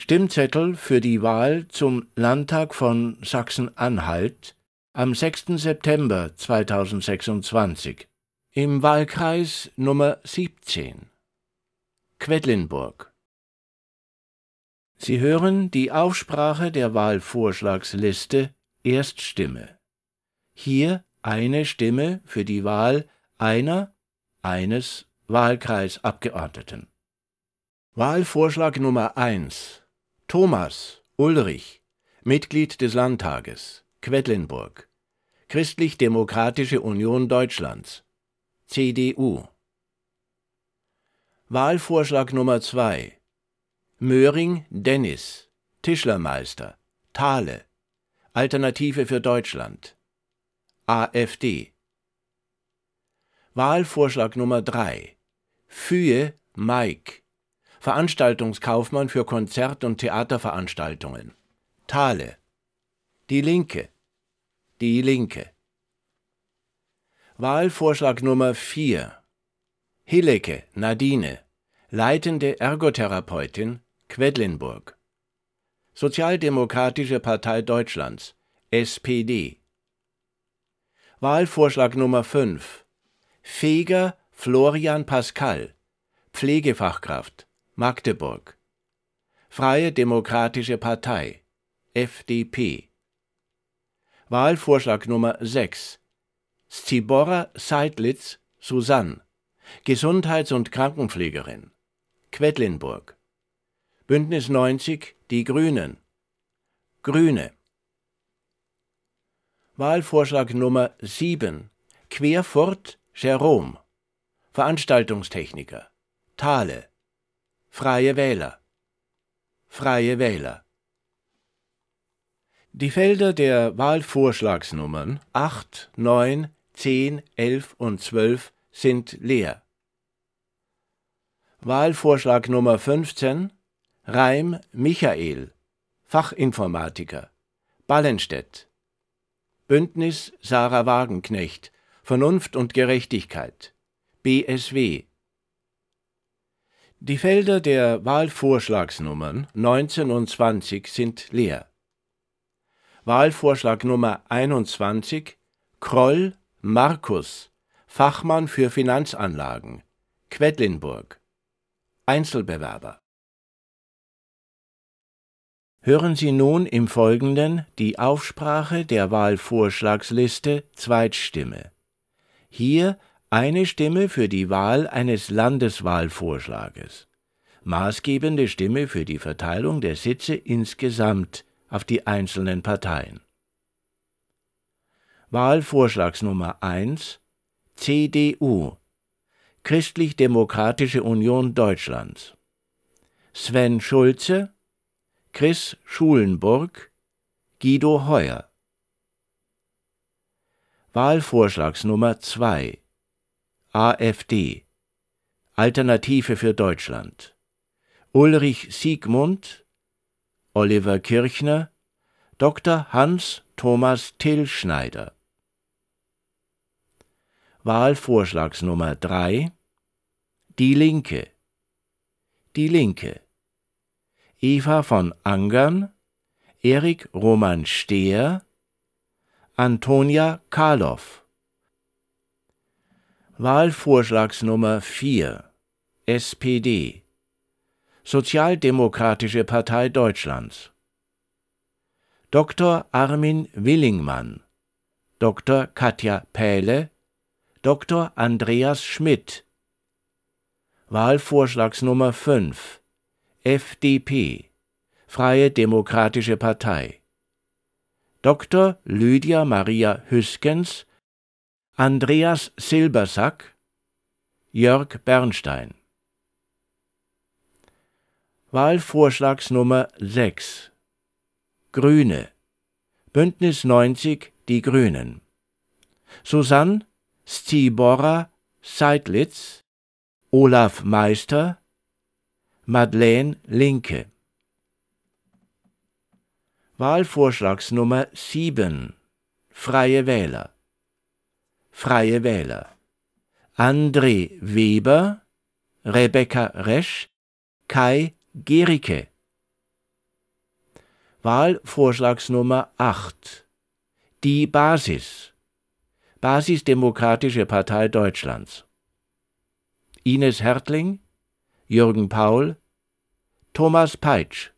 Stimmzettel für die Wahl zum Landtag von Sachsen-Anhalt am 6. September 2026 im Wahlkreis Nummer 17, Quedlinburg. Sie hören die Aufsprache der Wahlvorschlagsliste Erststimme. Hier eine Stimme für die Wahl eines Wahlkreisabgeordneten. Wahlvorschlag Nummer 1. Thomas Ulrich, Mitglied des Landtages, Quedlinburg, Christlich-Demokratische Union Deutschlands, CDU. Wahlvorschlag Nummer 2. Möhring Dennis, Tischlermeister, Thale, Alternative für Deutschland, AfD. Wahlvorschlag Nummer 3. Fühe Mike, Veranstaltungskaufmann für Konzert- und Theaterveranstaltungen, Thale. Die Linke. Wahlvorschlag Nummer 4. Hillecke Nadine, leitende Ergotherapeutin, Quedlinburg. Sozialdemokratische Partei Deutschlands, SPD. Wahlvorschlag Nummer 5. Feger Florian Pascal, Pflegefachkraft, Magdeburg. Freie Demokratische Partei, FDP. Wahlvorschlag Nummer 6. Zibora Seidlitz Susanne, Gesundheits- und Krankenpflegerin, Quedlinburg. Bündnis 90 Die Grünen, Grüne. Wahlvorschlag Nummer 7. Querfurt Jerome, Veranstaltungstechniker, Thale. Freie Wähler. Die Felder der Wahlvorschlagsnummern 8, 9, 10, 11 und 12 sind leer. Wahlvorschlag Nummer 15. Reim Michael, Fachinformatiker, Ballenstedt. Bündnis Sarah Wagenknecht, Vernunft und Gerechtigkeit, BSW. Die Felder der Wahlvorschlagsnummern 19 und 20 sind leer. Wahlvorschlag Nummer 21. Kroll Markus, Fachmann für Finanzanlagen, Quedlinburg. Einzelbewerber. Hören Sie nun im Folgenden die Aufsprache der Wahlvorschlagsliste Zweitstimme. Hier eine Stimme für die Wahl eines Landeswahlvorschlages. Maßgebende Stimme für die Verteilung der Sitze insgesamt auf die einzelnen Parteien. Wahlvorschlagsnummer 1. CDU, Christlich-Demokratische Union Deutschlands. Sven Schulze, Chris Schulenburg, Guido Heuer. Wahlvorschlagsnummer 2. AfD, Alternative für Deutschland. Ulrich Siegmund, Oliver Kirchner, Dr. Hans-Thomas Tillschneider. Wahlvorschlagsnummer 3. Die Linke. Eva von Angern, Erik Roman Stehr, Antonia Karloff. Wahlvorschlagsnummer 4. SPD, Sozialdemokratische Partei Deutschlands. Dr. Armin Willingmann, Dr. Katja Pähle, Dr. Andreas Schmidt. Wahlvorschlagsnummer 5. FDP, Freie Demokratische Partei. Dr. Lydia Maria Hüskens, Andreas Silbersack, Jörg Bernstein. Wahlvorschlagsnummer 6. Grüne, Bündnis 90 Die Grünen. Susanne Zibora Seidlitz, Olaf Meister, Madeleine Linke. Wahlvorschlagsnummer 7. Freie Wähler. André Weber, Rebecca Resch, Kai Gericke. Wahlvorschlagsnummer 8. Die Basis. Basisdemokratische Partei Deutschlands. Ines Hertling, Jürgen Paul, Thomas Peitsch.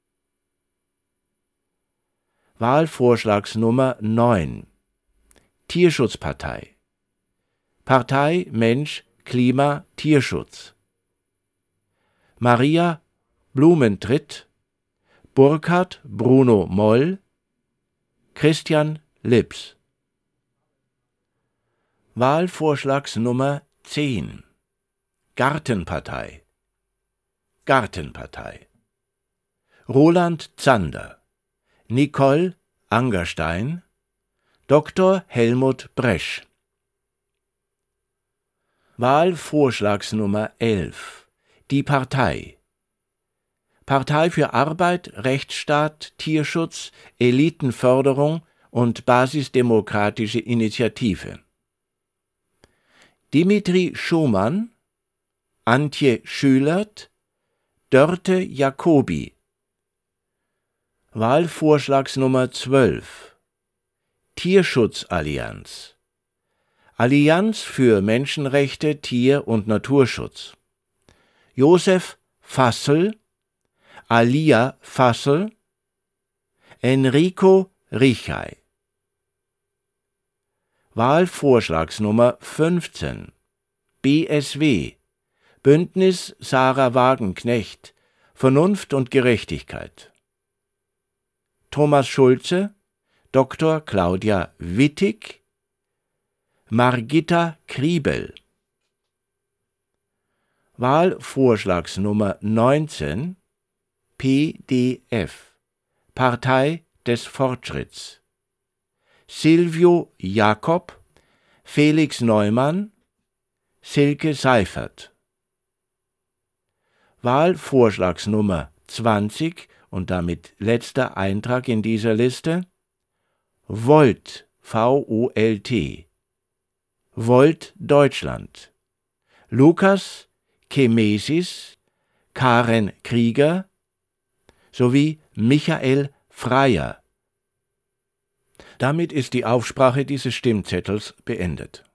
Wahlvorschlagsnummer 9. Tierschutzpartei. Partei Mensch, Klima, Tierschutz. Maria Blumentritt, Burkhard Bruno Moll, Christian Lips. Wahlvorschlagsnummer 10. Gartenpartei. Gartenpartei. Roland Zander, Nicole Angerstein, Dr. Helmut Bresch. Wahlvorschlagsnummer 11. Die Partei. Partei für Arbeit, Rechtsstaat, Tierschutz, Elitenförderung und basisdemokratische Initiative. Dimitri Schumann, Antje Schülert, Dörte Jacobi. Wahlvorschlagsnummer 12. Tierschutzallianz. Allianz für Menschenrechte, Tier- und Naturschutz. Josef Fassel, Alia Fassel, Enrico Richay. Wahlvorschlagsnummer 15. BSW. Bündnis Sarah Wagenknecht. Vernunft und Gerechtigkeit. Thomas Schulze, Dr. Claudia Wittig, Margitta Kriebel. Wahlvorschlagsnummer 19. PDF. Partei des Fortschritts. Silvio Jakob, Felix Neumann, Silke Seifert. Wahlvorschlagsnummer 20 und damit letzter Eintrag in dieser Liste: Volt, V-O-L-T. Volt Deutschland. Lukas Kemesis, Karen Krieger sowie Michael Freier. Damit ist die Aufsprache dieses Stimmzettels beendet.